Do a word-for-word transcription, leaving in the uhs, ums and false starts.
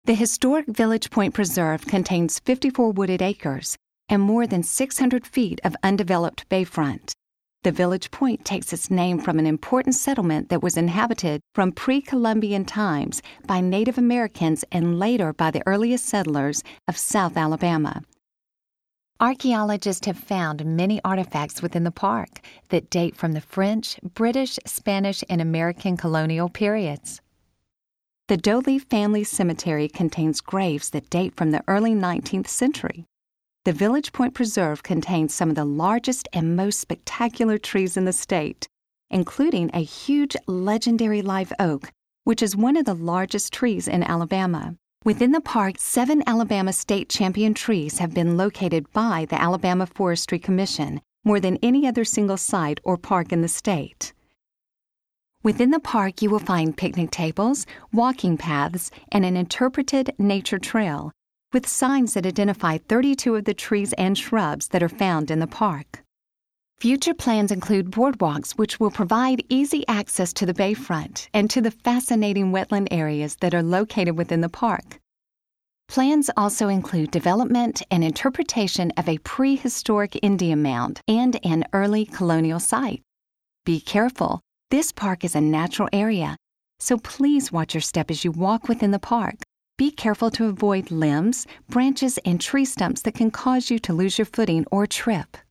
The historic Village Point Preserve contains fifty-four wooded acres and more than six hundred feet of undeveloped bayfront. The Village Point takes its name from an important settlement that was inhabited from pre-Columbian times by Native Americans and later by the earliest settlers of South Alabama. Archaeologists have found many artifacts within the park that date from the French, British, Spanish, and American colonial periods. The Doley Family Cemetery contains graves that date from the early nineteenth century. The Village Point Preserve contains some of the largest and most spectacular trees in the state, including a huge legendary live oak, which is one of the largest trees in Alabama. Within the park, seven Alabama state champion trees have been located by the Alabama Forestry Commission, more than any other single site or park in the state. Within the park, you will find picnic tables, walking paths, and an interpreted nature trail, with signs that identify thirty-two of the trees and shrubs that are found in the park. Future plans include boardwalks which will provide easy access to the bayfront and to the fascinating wetland areas that are located within the park. Plans also include development and interpretation of a prehistoric Indian mound and an early colonial site. Be careful. This park is a natural area, so please watch your step as you walk within the park. Be careful to avoid limbs, branches, and tree stumps that can cause you to lose your footing or trip.